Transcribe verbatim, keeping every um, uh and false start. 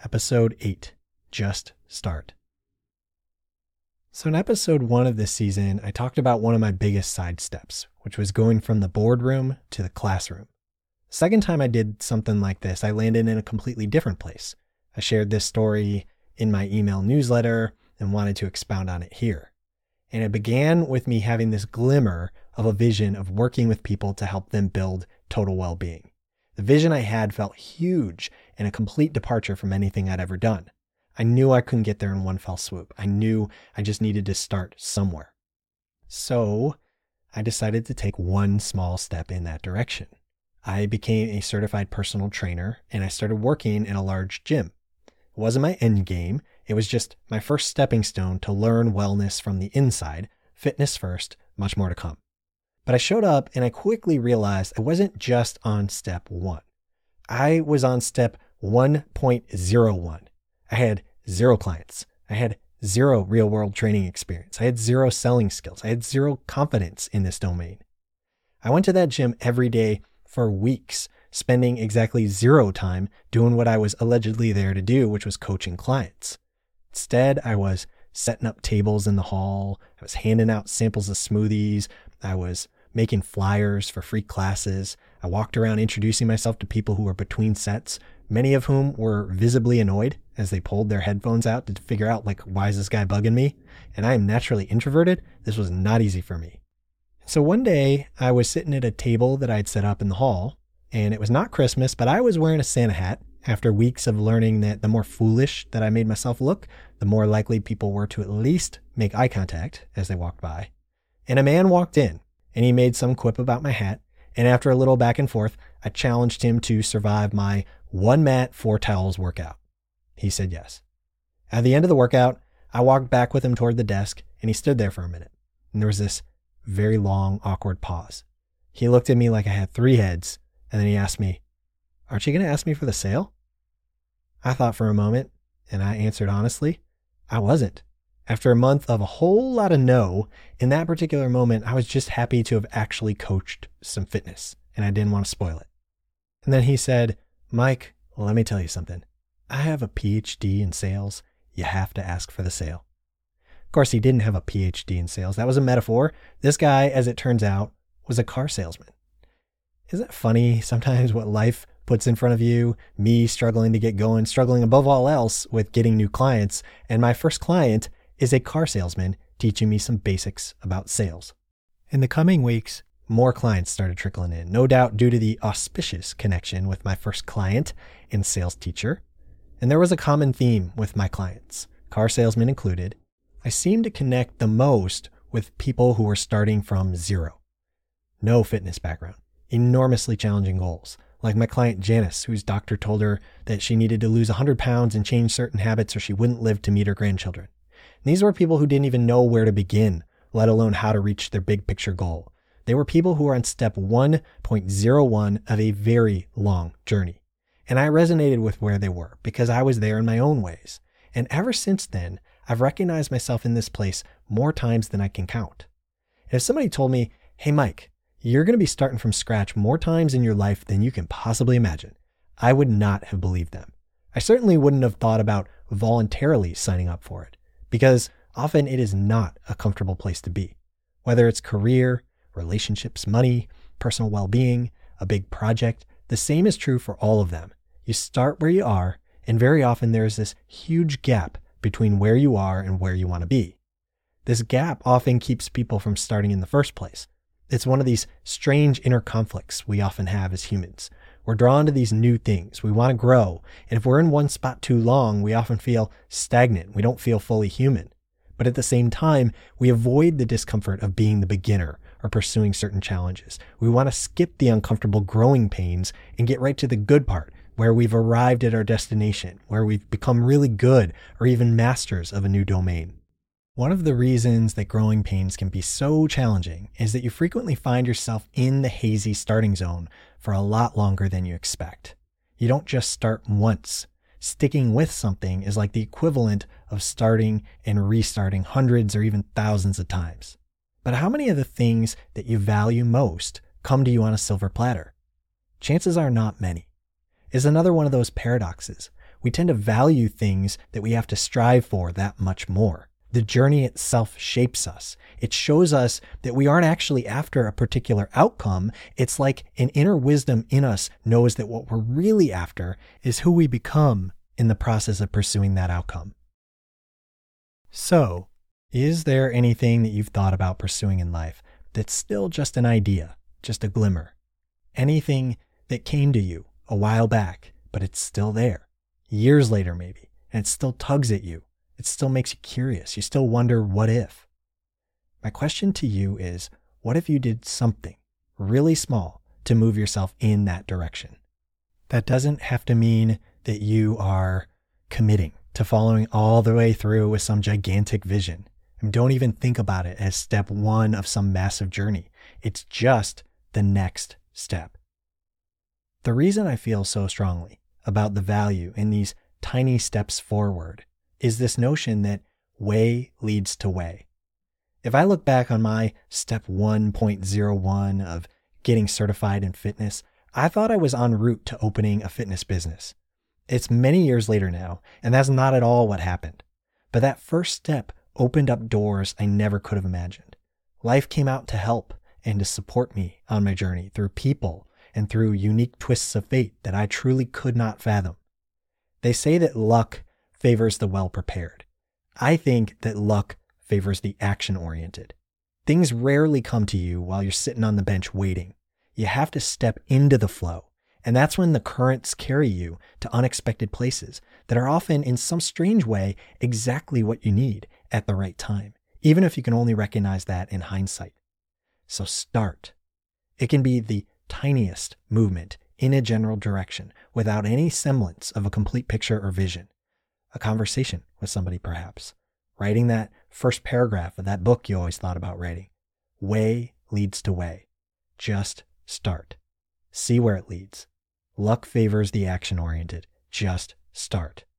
Episode eight, Just Start. So in episode one of this season, I talked about one of my biggest side steps, which was going from the boardroom to the classroom. The second time I did something like this, I landed in a completely different place. I shared this story in my email newsletter and wanted to expound on it here. And it began with me having this glimmer of a vision of working with people to help them build total well-being. The vision I had felt huge and a complete departure from anything I'd ever done. I knew I couldn't get there in one fell swoop. I knew I just needed to start somewhere. So I decided to take one small step in that direction. I became a certified personal trainer and I started working in a large gym. It wasn't my end game. It was just my first stepping stone to learn wellness from the inside, fitness first, much more to come. But I showed up and I quickly realized I wasn't just on step one. I was on step one point zero one. I had zero clients. I had zero real world training experience. I had zero selling skills. I had zero confidence in this domain. I went to that gym every day for weeks, spending exactly zero time doing what I was allegedly there to do, which was coaching clients. Instead, I was setting up tables in the hall. I was handing out samples of smoothies. I was making flyers for free classes. I walked around introducing myself to people who were between sets, many of whom were visibly annoyed as they pulled their headphones out to figure out, like, why is this guy bugging me? And I am naturally introverted. This was not easy for me. So one day I was sitting at a table that I'd set up in the hall, and it was not Christmas, but I was wearing a Santa hat after weeks of learning that the more foolish that I made myself look, the more likely people were to at least make eye contact as they walked by. And a man walked in, and he made some quip about my hat. And after a little back and forth, I challenged him to survive my one mat, four towels workout. He said yes. At the end of the workout, I walked back with him toward the desk, and he stood there for a minute. And there was this very long, awkward pause. He looked at me like I had three heads, and then he asked me, "Aren't you going to ask me for the sale?" I thought for a moment, and I answered honestly, I wasn't. After a month of a whole lot of no, in that particular moment, I was just happy to have actually coached some fitness, and I didn't want to spoil it. And then he said, "Mike, let me tell you something. I have a P H D in sales. You have to ask for the sale." Of course, he didn't have a P H D in sales. That was a metaphor. This guy, as it turns out, was a car salesman. Isn't it funny sometimes what life puts in front of you? Me struggling to get going, struggling above all else with getting new clients, and my first client is a car salesman teaching me some basics about sales. In the coming weeks, more clients started trickling in, no doubt due to the auspicious connection with my first client and sales teacher. And there was a common theme with my clients, car salesmen included. I seemed to connect the most with people who were starting from zero. No fitness background, enormously challenging goals. Like my client Janice, whose doctor told her that she needed to lose one hundred pounds and change certain habits or she wouldn't live to meet her grandchildren. These were people who didn't even know where to begin, let alone how to reach their big picture goal. They were people who were on step one point zero one of a very long journey. And I resonated with where they were because I was there in my own ways. And ever since then, I've recognized myself in this place more times than I can count. And if somebody told me, "Hey, Mike, you're going to be starting from scratch more times in your life than you can possibly imagine," I would not have believed them. I certainly wouldn't have thought about voluntarily signing up for it, because often it is not a comfortable place to be. Whether it's career, relationships, money, personal well-being, a big project, the same is true for all of them. You start where you are, and very often there is this huge gap between where you are and where you want to be. This gap often keeps people from starting in the first place. It's one of these strange inner conflicts we often have as humans. We're drawn to these new things. We want to grow. And if we're in one spot too long, we often feel stagnant. We don't feel fully human. But at the same time, we avoid the discomfort of being the beginner or pursuing certain challenges. We want to skip the uncomfortable growing pains and get right to the good part, where we've arrived at our destination, where we've become really good or even masters of a new domain. One of the reasons that growing pains can be so challenging is that you frequently find yourself in the hazy starting zone for a lot longer than you expect. You don't just start once. Sticking with something is like the equivalent of starting and restarting hundreds or even thousands of times. But how many of the things that you value most come to you on a silver platter? Chances are not many. It's another one of those paradoxes. we tend to value things that we have to strive for that much more. The journey itself shapes us. It shows us that we aren't actually after a particular outcome. It's like an inner wisdom in us knows that what we're really after is who we become in the process of pursuing that outcome. So, is there anything that you've thought about pursuing in life that's still just an idea, just a glimmer? Anything that came to you a while back, but it's still there, years later maybe, and it still tugs at you. It still makes you curious. You still wonder, what if? My question to you is, what if you did something really small to move yourself in that direction? That doesn't have to mean that you are committing to following all the way through with some gigantic vision. And don't even think about it as step one of some massive journey. It's just the next step. The reason I feel so strongly about the value in these tiny steps forward is this notion that way leads to way. If I look back on my step one point oh one of getting certified in fitness, I thought I was en route to opening a fitness business. It's many years later now, and that's not at all what happened. But that first step opened up doors I never could have imagined. Life came out to help and to support me on my journey through people and through unique twists of fate that I truly could not fathom. They say that luck favors the well-prepared. I think that luck favors the action-oriented. Things rarely come to you while you're sitting on the bench waiting. You have to step into the flow, and that's when the currents carry you to unexpected places that are often, in some strange way, exactly what you need at the right time, even if you can only recognize that in hindsight. So start. It can be the tiniest movement in a general direction without any semblance of a complete picture or vision. A conversation with somebody perhaps. Writing that first paragraph of that book you always thought about writing. Way leads to way. Just start. See where it leads. Luck favors the action-oriented. Just start.